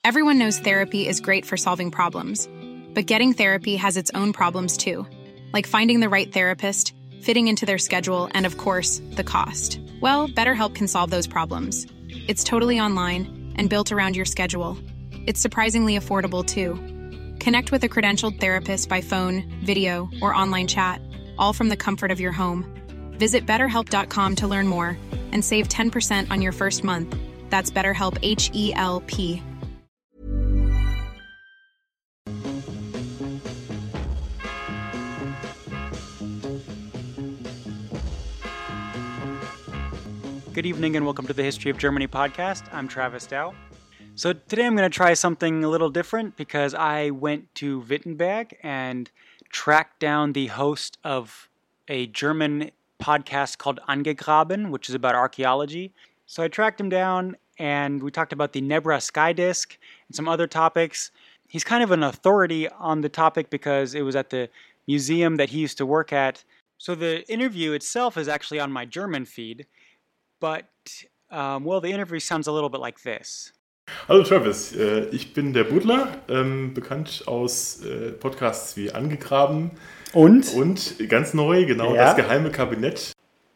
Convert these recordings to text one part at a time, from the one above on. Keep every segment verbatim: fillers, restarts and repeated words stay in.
Everyone knows therapy is great for solving problems, but getting therapy has its own problems too, like finding the right therapist, fitting into their schedule, and of course, the cost. Well, BetterHelp can solve those problems. It's totally online and built around your schedule. It's surprisingly affordable too. Connect with a credentialed therapist by phone, video, or online chat, all from the comfort of your home. Visit better help dot com to learn more and save ten percent on your first month. That's BetterHelp, H E L P. Good evening and welcome to the History of Germany podcast. I'm Travis Dow. So today I'm going to try something a little different because I went to Wittenberg and tracked down the host of a German podcast called Angegraben, which is about archaeology. So I tracked him down and we talked about the Nebra sky disk and some other topics. He's kind of an authority on the topic because it was at the museum that he used to work at. So the interview itself is actually on my German feed. But, um, well, the interview sounds a little bit like this. Hallo Travis, äh, ich bin der Budler, ähm, bekannt aus äh, Podcasts wie Angegraben und und ganz neu, genau, ja. Das geheime Kabinett.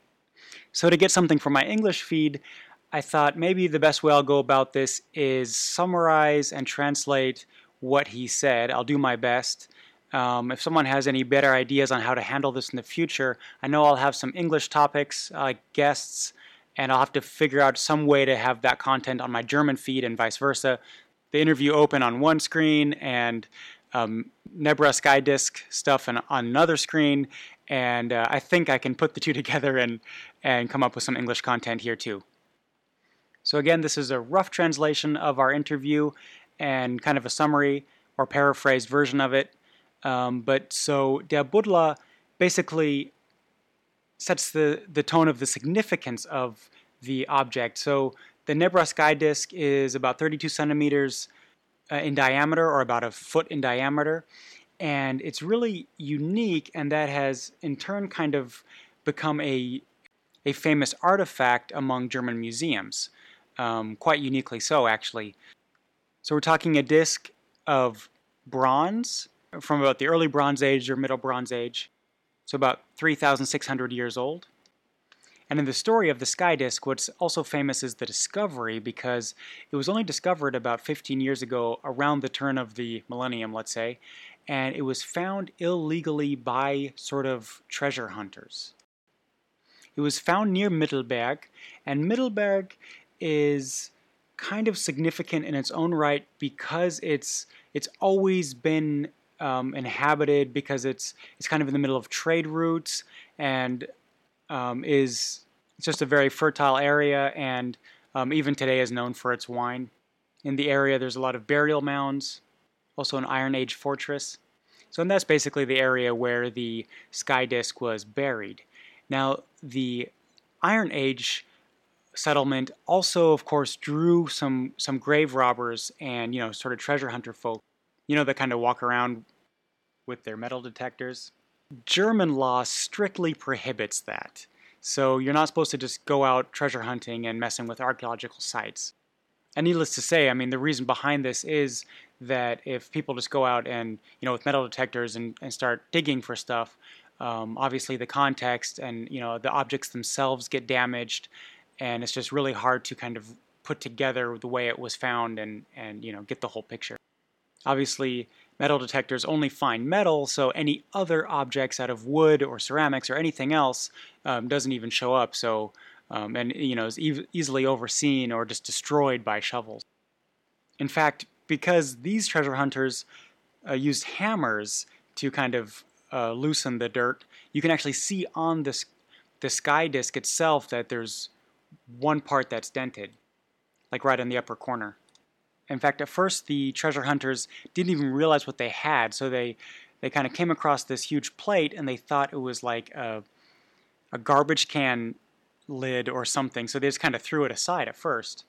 So to get something from my English feed, I thought maybe the best way I'll go about this is summarize and translate what he said. I'll do my best. Um, if someone has any better ideas on how to handle this in the future, I know I'll have some English topics, like uh, guests, and I'll have to figure out some way to have that content on my German feed and vice versa. The interview open on one screen and um, Nebra sky disk stuff on, on another screen, and uh, I think I can put the two together and, and come up with some English content here too. So again, this is a rough translation of our interview and kind of a summary or paraphrased version of it. Um, but so Der Budler basically sets the, the tone of the significance of the object. So the Nebra sky disk is about thirty-two centimeters uh, in diameter, or about a foot in diameter, and it's really unique, and that has in turn kind of become a, a famous artifact among German museums, um, quite uniquely so actually. So we're talking a disk of bronze from about the early Bronze Age or Middle Bronze Age, so about three thousand six hundred years old. And in the story of the sky disk, what's also famous is the discovery, because it was only discovered about fifteen years ago, around the turn of the millennium, let's say, and it was found illegally by sort of treasure hunters. It was found near Mittelberg, and Mittelberg is kind of significant in its own right because it's it's always been Um, inhabited, because it's it's kind of in the middle of trade routes, and um, is it's just a very fertile area, and um, even today is known for its wine. In the area there's a lot of burial mounds, also an Iron Age fortress. So and that's basically the area where the sky disk was buried. Now the Iron Age settlement also of course drew some some grave robbers and, you know, sort of treasure hunter folk, you know, that kind of walk around with their metal detectors. German law strictly prohibits that. So you're not supposed to just go out treasure hunting and messing with archaeological sites. And needless to say, I mean, the reason behind this is that if people just go out and, you know, with metal detectors and, and start digging for stuff, um, obviously the context and, you know, the objects themselves get damaged, and it's just really hard to kind of put together the way it was found and, and you know, get the whole picture. Obviously, metal detectors only find metal, so any other objects out of wood or ceramics or anything else um, doesn't even show up. So, um, and you know, is e- easily overseen or just destroyed by shovels. In fact, because these treasure hunters uh, used hammers to kind of uh, loosen the dirt, you can actually see on this the sky disk itself that there's one part that's dented, like right in the upper corner. In fact, at first the treasure hunters didn't even realize what they had, so they, they kind of came across this huge plate and they thought it was like a, a garbage can lid or something, so they just kind of threw it aside at first.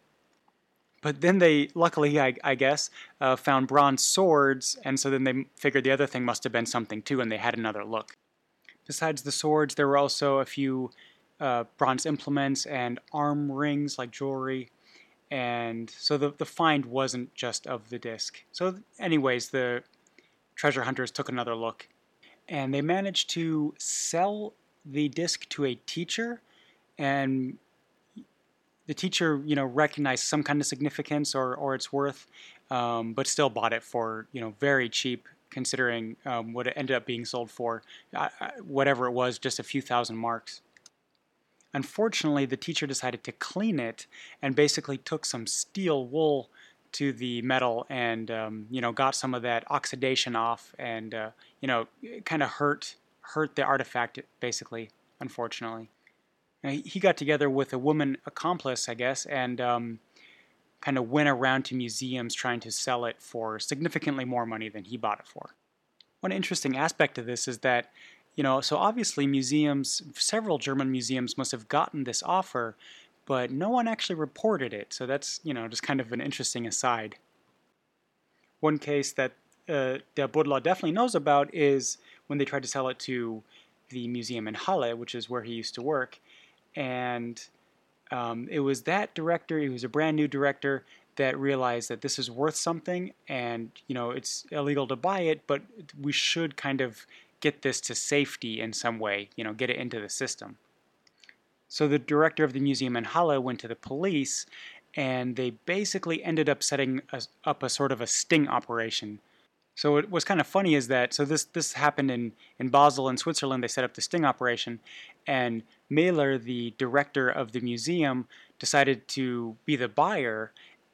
But then they, luckily I, I guess, uh, found bronze swords, and so then they figured the other thing must have been something too, and they had another look. Besides the swords, there were also a few uh, bronze implements and arm rings like jewelry. And so the, the find wasn't just of the disc. So anyways, the treasure hunters took another look, and they managed to sell the disc to a teacher, and the teacher, you know, recognized some kind of significance or, or its worth, um, but still bought it for, you know, very cheap, considering um, what it ended up being sold for, uh, whatever it was, just a few thousand marks. Unfortunately, the teacher decided to clean it and basically took some steel wool to the metal and, um, you know, got some of that oxidation off, and, uh, you know, kind of hurt hurt the artifact, basically, unfortunately. He got together with a woman accomplice, I guess, and um, kind of went around to museums trying to sell it for significantly more money than he bought it for. One interesting aspect of this is that, you know, so obviously museums, several German museums must have gotten this offer, but no one actually reported it. So that's, you know, just kind of an interesting aside. One case that uh, Der Buddler definitely knows about is when they tried to sell it to the museum in Halle, which is where he used to work. And um, it was that director, he was a brand new director, that realized that this is worth something, and, you know, it's illegal to buy it, but we should kind of get this to safety in some way, you know, get it into the system. So the director of the museum in Halle went to the police, and they basically ended up setting a, up a sort of a sting operation. So what was kind of funny is that, so this this happened in, in Basel in Switzerland. They set up the sting operation, and Mahler, the director of the museum, decided to be the buyer,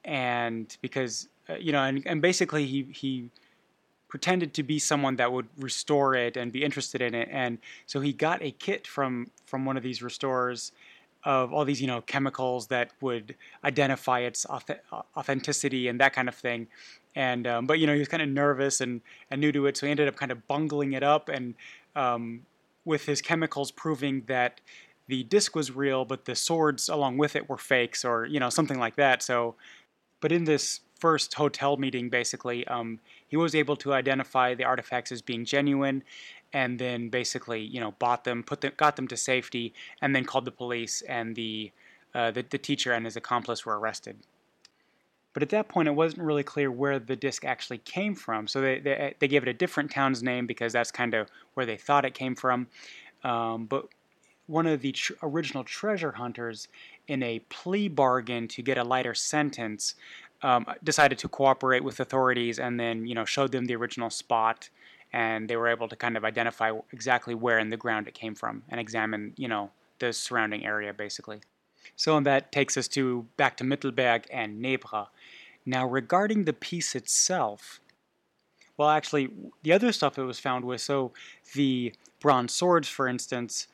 and because, uh, you know, and, and basically he, he pretended to be someone that would restore it and be interested in it, and so he got a kit from, from one of these restorers of all these, you know, chemicals that would identify its authenticity and that kind of thing. And um, but, you know, he was kind of nervous and, and new to it, so he ended up kind of bungling it up, and um, with his chemicals proving that the disc was real, but the swords along with it were fakes, or, you know, something like that. So, but in this first hotel meeting, basically, um, he was able to identify the artifacts as being genuine, and then basically, you know, bought them, put them, got them to safety, and then called the police, and the uh, the, the teacher and his accomplice were arrested. But at that point, it wasn't really clear where the disc actually came from. So they they, they gave it a different town's name because that's kind of where they thought it came from. Um, but one of the tr- original treasure hunters, in a plea bargain to get a lighter sentence, um, decided to cooperate with authorities, and then, you know, showed them the original spot, and they were able to kind of identify exactly where in the ground it came from and examine, you know, the surrounding area, basically. So that takes us to back to Mittelberg and Nebra. Now, regarding the piece itself, well, actually, the other stuff it was found with, so the bronze swords, for instance,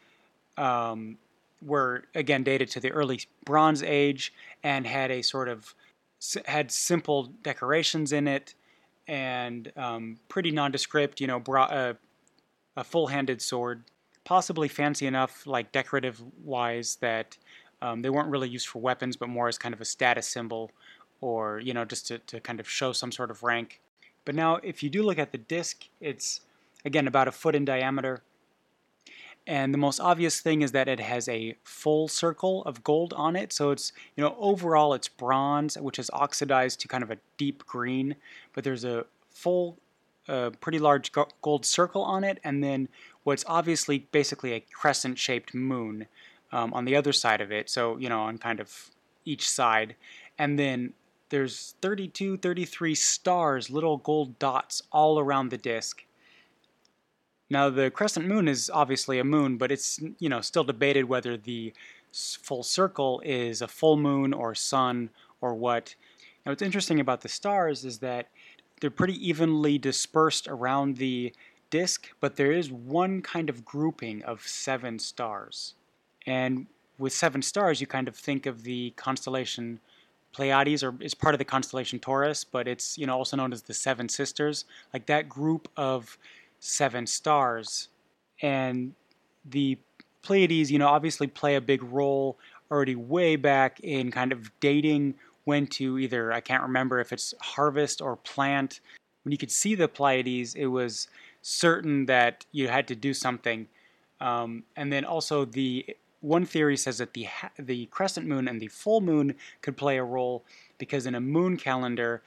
um, were, again, dated to the early Bronze Age and had a sort of, had simple decorations in it, and um, pretty nondescript, you know, bra- uh, a full-handed sword, possibly fancy enough, like decorative-wise, that um, they weren't really used for weapons, but more as kind of a status symbol, or, you know, just to, to kind of show some sort of rank. But now, if you do look at the disc, it's, again, about a foot in diameter, and the most obvious thing is that it has a full circle of gold on it. So it's, you know, overall it's bronze, which is oxidized to kind of a deep green, but there's a full, uh, pretty large go- gold circle on it, and then what's obviously basically a crescent-shaped moon um, on the other side of it. So, you know, on kind of each side. And then there's thirty-two, thirty-three stars, little gold dots all around the disc. Now, the crescent moon is obviously a moon, but it's, you know, still debated whether the full circle is a full moon or sun or what. Now, what's interesting about the stars is that they're pretty evenly dispersed around the disk, but there is one kind of grouping of seven stars. And with seven stars, you kind of think of the constellation Pleiades, or is part of the constellation Taurus, but it's, you know, also known as the Seven Sisters, like that group of seven stars. And the Pleiades, you know, obviously play a big role already way back in kind of dating when to either, I can't remember if it's harvest or plant. When you could see the Pleiades, it was certain that you had to do something. Um, and then also the one theory says that the ha- the crescent moon and the full moon could play a role because in a moon calendar,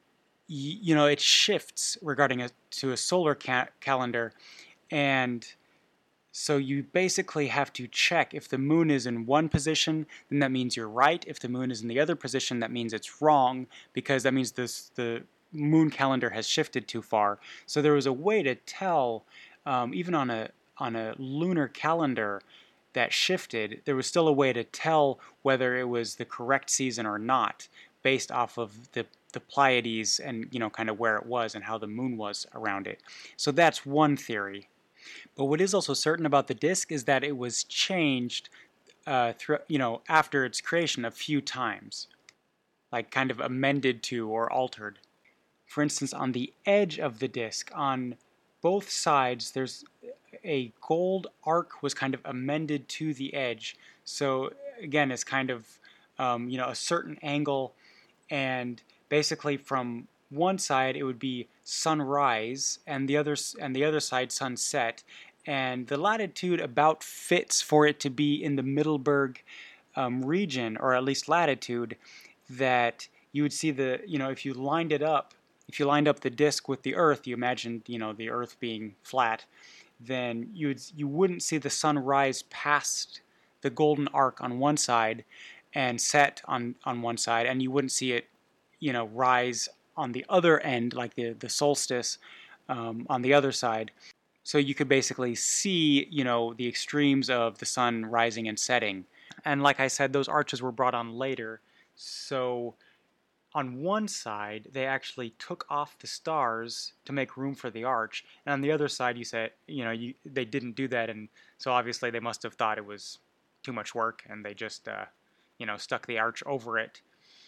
y- you know, it shifts regarding a, to a solar ca- calendar, and so you basically have to check if the moon is in one position, then that means you're right. If the moon is in the other position, that means it's wrong, because that means this the moon calendar has shifted too far. So there was a way to tell, um, even on a on a lunar calendar that shifted, there was still a way to tell whether it was the correct season or not, based off of the the Pleiades and, you know, kind of where it was and how the moon was around it. So that's one theory. But what is also certain about the disc is that it was changed, uh, through, you know, after its creation a few times, like kind of amended to or altered. For instance, on the edge of the disc, on both sides, there's a gold arc was kind of amended to the edge. So again, it's kind of, um, you know, a certain angle, and basically from one side it would be sunrise, and the other and the other side sunset, and the latitude about fits for it to be in the Middleburg um, region, or at least latitude, that you would see the, you know, if you lined it up, if you lined up the disk with the Earth, you imagined, you know, the Earth being flat, then you would you wouldn't see the sun rise past the golden arc on one side and set on on one side, and you wouldn't see it, you know, rise on the other end, like the the solstice, um, on the other side. So you could basically see, you know, the extremes of the sun rising and setting. And like I said, those arches were brought on later. So on one side, they actually took off the stars to make room for the arch, and on the other side, you said, you know, you, they didn't do that, and so obviously they must have thought it was too much work, and they just, uh, you know, stuck the arch over it.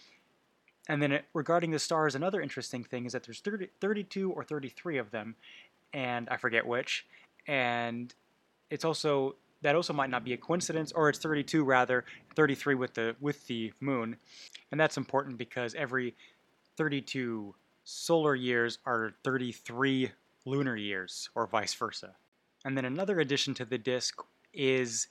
And then it, regarding the stars, another interesting thing is that there's thirty, thirty-two or thirty-three of them, and I forget which, and it's also that also might not be a coincidence, or it's thirty-two rather, thirty-three with the with the moon. And that's important because every thirty-two solar years are thirty-three lunar years, or vice versa. And then another addition to the disk is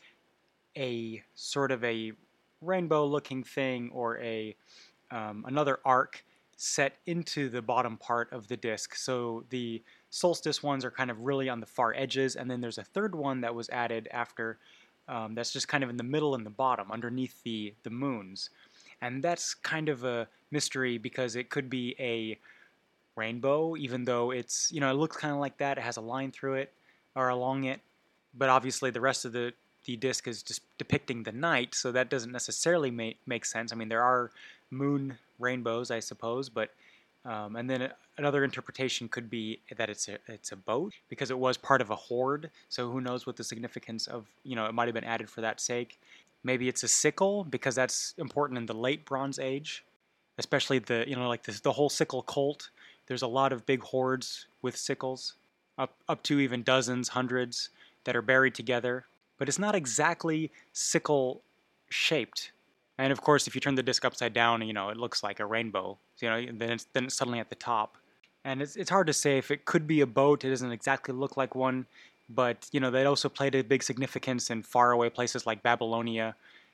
a sort of a rainbow-looking thing, or a um, another arc set into the bottom part of the disk. So the solstice ones are kind of really on the far edges, and then there's a third one that was added after, um, that's just kind of in the middle and the bottom, underneath the the moons. And that's kind of a mystery because it could be a rainbow, even though it's, you know, it looks kind of like that. It has a line through it or along it, but obviously the rest of the the disc is just depicting the night, so that doesn't necessarily make make sense. I mean, there are moon rainbows, I suppose, but um, and then another interpretation could be that it's a it's a boat because it was part of a hoard. So who knows what the significance of, you know, it might have been added for that sake. Maybe it's a sickle because that's important in the late Bronze Age, especially the, you know, like this, the whole sickle cult. There's a lot of big hoards with sickles, up up to even dozens, hundreds, that are buried together. But it's not exactly sickle shaped. And of course, if you turn the disc upside down, you know, it looks like a rainbow. You know, then it's then it's suddenly at the top. And it's it's hard to say if it could be a boat. It doesn't exactly look like one, but you know, they also played a big significance in faraway places like Babylonia,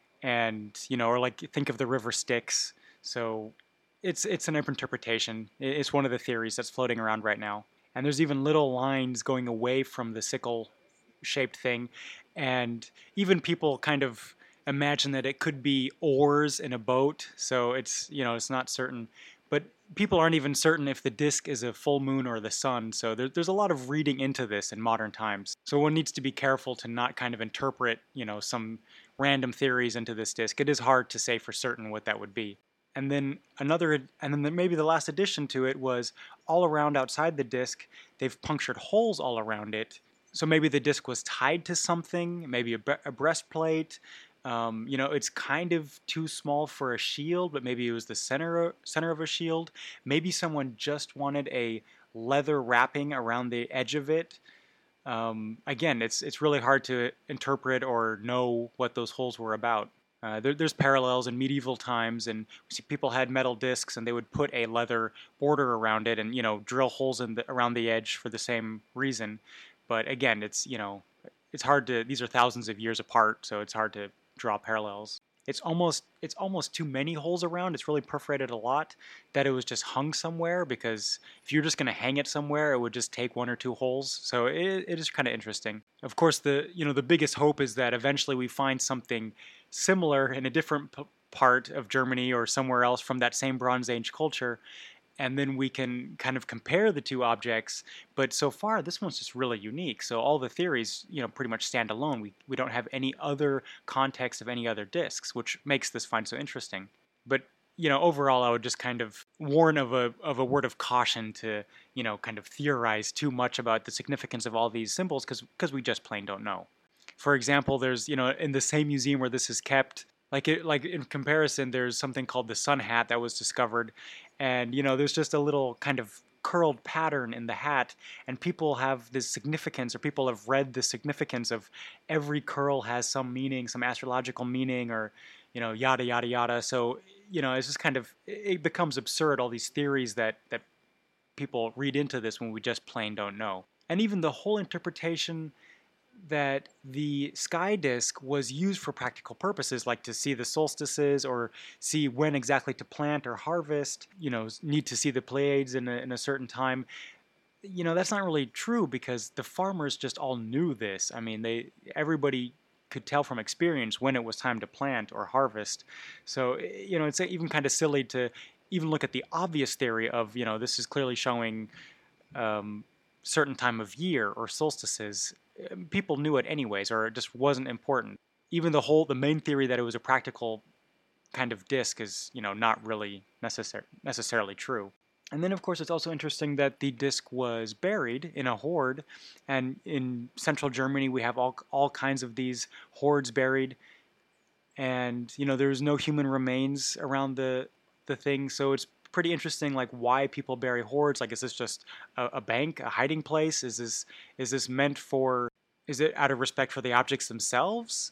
and you know, or like think of the river Styx. So it's it's an interpretation. It's one of the theories that's floating around right now. And there's even little lines going away from the sickle shaped thing, and even people kind of imagine that it could be oars in a boat. So it's, you know, it's not certain, but people aren't even certain if the disk is a full moon or the sun. So there, there's a lot of reading into this in modern times. So one needs to be careful to not kind of interpret, you know, some random theories into this disk. It is hard to say for certain what that would be. And then another, and then maybe the last addition to it was all around outside the disk, they've punctured holes all around it. So maybe the disc was tied to something, maybe a, bre- a breastplate. Um, you know, it's kind of too small for a shield, but maybe it was the center center of a shield. Maybe someone just wanted a leather wrapping around the edge of it. Um, again, it's it's really hard to interpret or know what those holes were about. Uh, there, there's parallels in medieval times, and people had metal discs, and they would put a leather border around it, and you know, drill holes in the, around the edge for the same reason. But again, it's, you know, it's hard to, these are thousands of years apart, so it's hard to draw parallels. It's almost it's almost too many holes around. It's really perforated a lot that it was just hung somewhere, because if you're just going to hang it somewhere, it would just take one or two holes. So it, it is kind of interesting. Of course, the you know the biggest hope is that eventually we find something similar in a different p- part of Germany or somewhere else from that same Bronze Age culture, and then we can kind of compare the two objects. But so far, this one's just really unique. So all the theories, you know, pretty much stand alone. We we don't have any other context of any other disks, which makes this find so interesting. But you know, overall, I would just kind of warn of a of a word of caution to you know kind of theorize too much about the significance of all these symbols, because because we just plain don't know. For example, there's you know in the same museum where this is kept. Like it, like in comparison, there's something called the sun hat that was discovered, and you know there's just a little kind of curled pattern in the hat, and people have this significance, or people have read the significance of every curl has some meaning, some astrological meaning, or you know yada yada yada. So you know it's just kind of it becomes absurd, all these theories that that people read into this when we just plain don't know. And even the whole interpretation that the sky disk was used for practical purposes, like to see the solstices or see when exactly to plant or harvest, you know, need to see the Pleiades in a, in a certain time. You know, that's not really true, because the farmers just all knew this. I mean, they everybody could tell from experience when it was time to plant or harvest. So, you know, it's even kind of silly to even look at the obvious theory of, you know, this is clearly showing um, certain time of year or solstices. People knew it anyways, or it just wasn't important. Even the whole, the main theory that it was a practical kind of disk is, you know, not really necessar- necessarily true. And then, of course, it's also interesting that the disk was buried in a hoard, and in central Germany we have all all kinds of these hoards buried, and you know there's no human remains around the the thing, so it's pretty interesting, like why people bury hoards. Like, is this just a, a bank, a hiding place? Is this is this meant for? Is it out of respect for the objects themselves?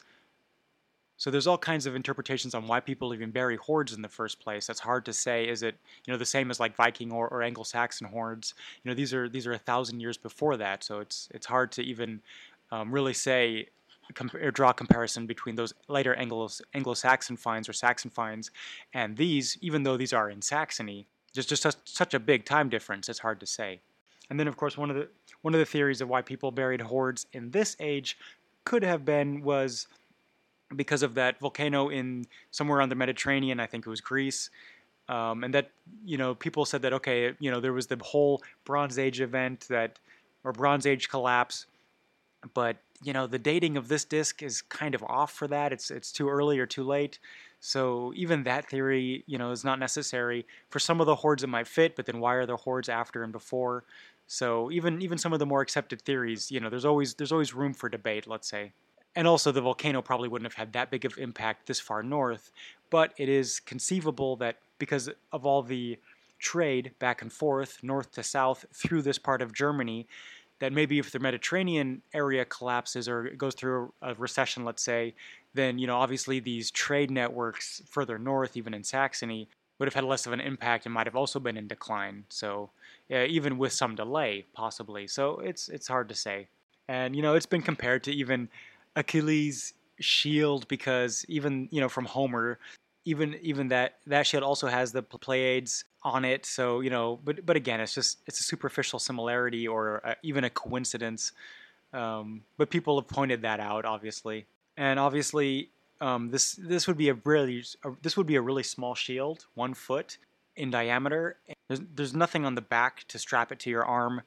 So there's all kinds of interpretations on why people even bury hoards in the first place. That's hard to say. Is it you know the same as like Viking or, or Anglo-Saxon hoards? You know these are these are a thousand years before that, so it's it's hard to even um, really say. Or draw a comparison between those later Anglo- Anglo-Saxon finds or Saxon finds and these, even though these are in Saxony. There's just such, such a big time difference, it's hard to say. And then, of course, one of the one of the theories of why people buried hoards in this age could have been was because of that volcano in somewhere on the Mediterranean, I think it was Greece, um, and that you know people said that okay, you know there was the whole Bronze Age event that or Bronze Age collapse, but you know the dating of this disk is kind of off for that. It's it's too early or too late. So even that theory, you know, is not necessary. For some of the hoards it might fit, but then why are there hoards after and before? So even even some of the more accepted theories, you know, there's always there's always room for debate, let's say. And also the volcano probably wouldn't have had that big of impact this far north, but it is conceivable that because of all the trade back and forth, north to south through this part of Germany, that maybe if the Mediterranean area collapses or goes through a recession, let's say, then, you know, obviously these trade networks further north, even in Saxony, would have had less of an impact and might have also been in decline. So yeah, even with some delay, possibly. So it's it's hard to say. And, you know, it's been compared to even Achilles' shield, because even, you know, from Homer, even even that that shield also has the Pleiades on it. So, you know, but but again, it's just it's a superficial similarity or a, even a coincidence. Um, but people have pointed that out, obviously, and obviously um, this this would be a really a, this would be a really small shield, one foot in diameter. There's there's nothing on the back to strap it to your arm,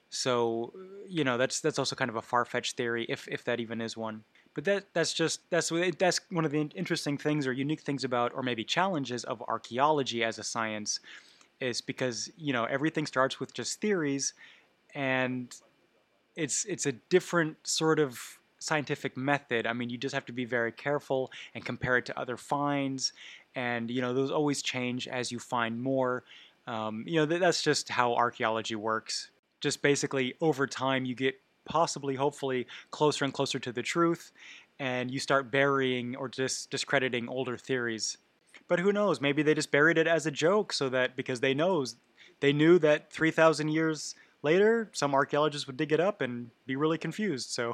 so you know that's that's also kind of a far-fetched theory, if if that even is one. But that that's just that's that's one of the interesting things or unique things about, or maybe challenges of archaeology as a science, is because you know everything starts with just theories, and it's it's a different sort of scientific method. I mean, you just have to be very careful and compare it to other finds, and you know those always change as you find more. Um, you know that's just how archaeology works. Just basically over time you get possibly, hopefully, closer and closer to the truth, and you start burying or just discrediting older theories. But who knows? Maybe they just buried it as a joke, so that because they knows they knew that three thousand years later, some archaeologists would dig it up and be really confused. So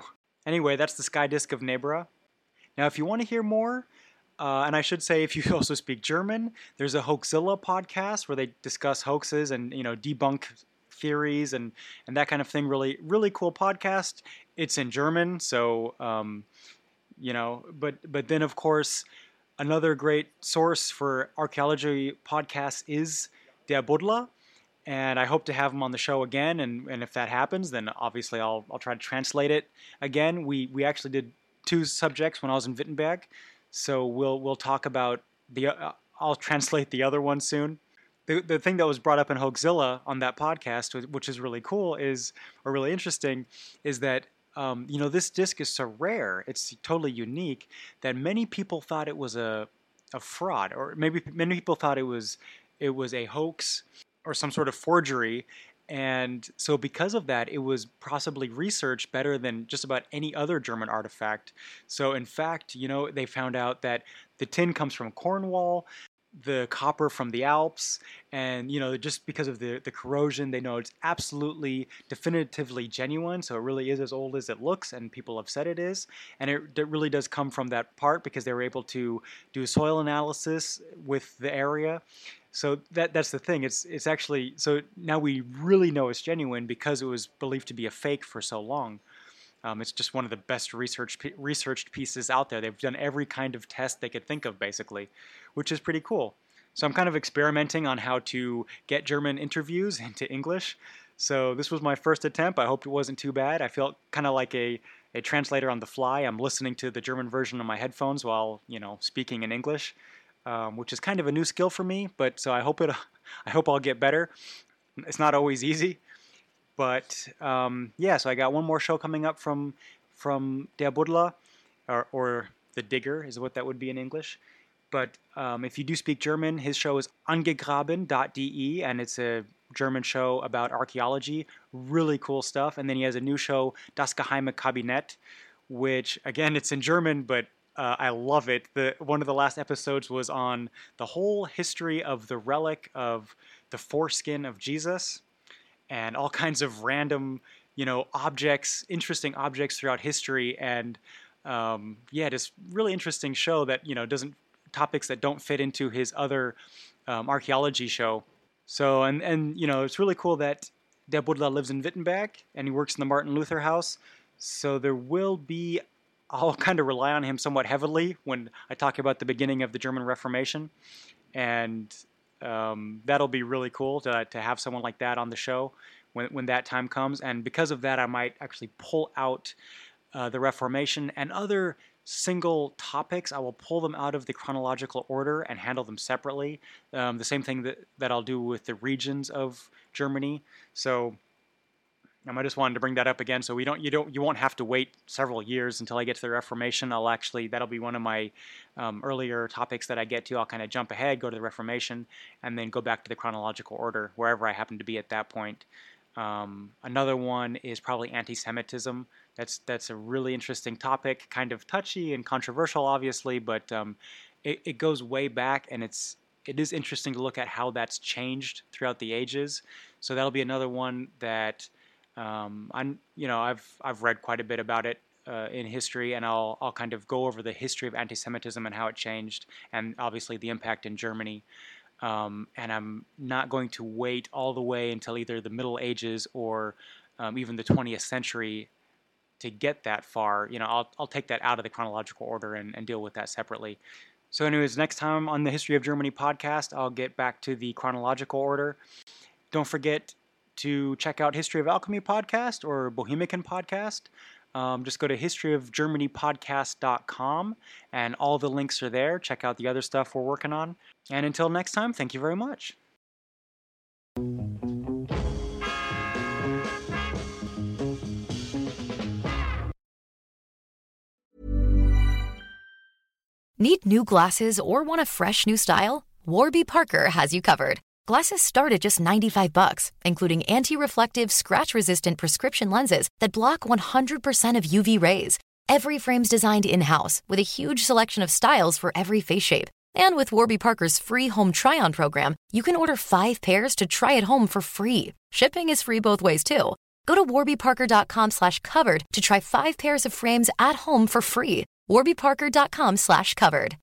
Anyway, that's the Sky Disc of Nebra. Now, if you want to hear more, uh, and I should say if you also speak German, there's a Hoaxilla podcast where they discuss hoaxes and, you know, debunk theories and, and that kind of thing. Really, really cool podcast. It's in German, so, um, you know, but, but then, of course, another great source for archaeology podcasts is Der Buddler. And I hope to have him on the show again. And, and if that happens, then obviously I'll I'll try to translate it again. We we actually did two subjects when I was in Wittenberg, so we'll we'll talk about the. Uh, I'll translate the other one soon. The the thing that was brought up in Hoaxilla on that podcast, which is really cool, is or really interesting, is that um, you know this disc is so rare, it's totally unique that many people thought it was a a fraud, or maybe many people thought it was it was a hoax or some sort of forgery. And so because of that, it was possibly researched better than just about any other German artifact. So in fact, you know, they found out that the tin comes from Cornwall, the copper from the Alps, and, you know, just because of the, the corrosion, they know it's absolutely definitively genuine. So it really is as old as it looks, and people have said it is. And it, it really does come from that part because they were able to do soil analysis with the area. So that that's the thing. It's it's actually, so now we really know it's genuine because it was believed to be a fake for so long. Um, it's just one of the best research researched pieces out there. They've done every kind of test they could think of, basically, which is pretty cool. So I'm kind of experimenting on how to get German interviews into English. So this was my first attempt. I hope it wasn't too bad. I felt kind of like a, a translator on the fly. I'm listening to the German version on my headphones while, you know, speaking in English. Um, which is kind of a new skill for me, but so I hope it. I hope I'll get better. It's not always easy, but um, yeah. So I got one more show coming up from from Der Buddler, or, or the Digger is what that would be in English. But um, if you do speak German, his show is angegraben dot de, and it's a German show about archaeology. Really cool stuff. And then he has a new show, Das Geheime Kabinett, which again it's in German, but Uh, I love it. The one of the last episodes was on the whole history of the relic of the foreskin of Jesus and all kinds of random, you know, objects, interesting objects throughout history. And um, yeah, just really interesting show that, you know, doesn't topics that don't fit into his other um, archaeology show. So, and, and, you know, it's really cool that Der Buddler lives in Wittenberg and he works in the Martin Luther House. So there will be I'll kind of rely on him somewhat heavily when I talk about the beginning of the German Reformation, and um, that'll be really cool to to have someone like that on the show when when that time comes. And because of that, I might actually pull out uh, the Reformation and other single topics. I will pull them out of the chronological order and handle them separately. Um, the same thing that that I'll do with the regions of Germany. So I just wanted to bring that up again, so we don't, you don't, you won't have to wait several years until I get to the Reformation. I'll actually, that'll be one of my um, earlier topics that I get to. I'll kind of jump ahead, go to the Reformation, and then go back to the chronological order wherever I happen to be at that point. Um, another one is probably anti-Semitism. That's that's a really interesting topic, kind of touchy and controversial, obviously, but um, it, it goes way back, and it's it is interesting to look at how that's changed throughout the ages. So that'll be another one that. Um, I'm, you know, I've I've read quite a bit about it uh, in history, and I'll I'll kind of go over the history of anti-Semitism and how it changed, and obviously the impact in Germany. Um, and I'm not going to wait all the way until either the Middle Ages or um, even the twentieth century to get that far. You know, I'll I'll take that out of the chronological order and, and deal with that separately. So, anyways, next time on the History of Germany podcast, I'll get back to the chronological order. Don't forget to check out History of Alchemy podcast or Bohemican podcast. Um, just go to history of germany podcast dot com and all the links are there. Check out the other stuff we're working on. And until next time, thank you very much. Need new glasses or want a fresh new style? Warby Parker has you covered. Glasses start at just ninety-five bucks, including anti-reflective, scratch-resistant prescription lenses that block one hundred percent of U V rays. Every frame's designed in-house with a huge selection of styles for every face shape. And with Warby Parker's free home try-on program, you can order five pairs to try at home for free. Shipping is free both ways, too. Go to warbyparker.com slash covered to try five pairs of frames at home for free. warbyparker.com slash covered.